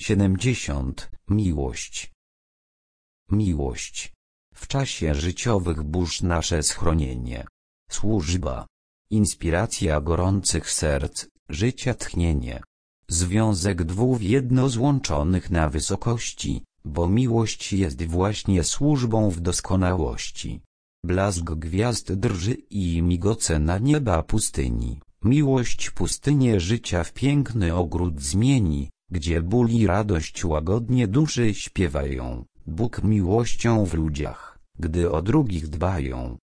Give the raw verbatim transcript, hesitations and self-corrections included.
siedemdziesiąt. Miłość. Miłość. W czasie życiowych burz nasze schronienie. Służba. Inspiracja gorących serc, życia tchnienie. Związek dwóch w jedno złączonych na wysokości, bo miłość jest właśnie służbą w doskonałości. Blask gwiazd drży i migoce na nieba pustyni. Miłość pustynię życia w piękny ogród zmieni, gdzie ból i radość łagodnie duszy śpiewają. Bóg miłością w ludziach, gdy o drugich dbają.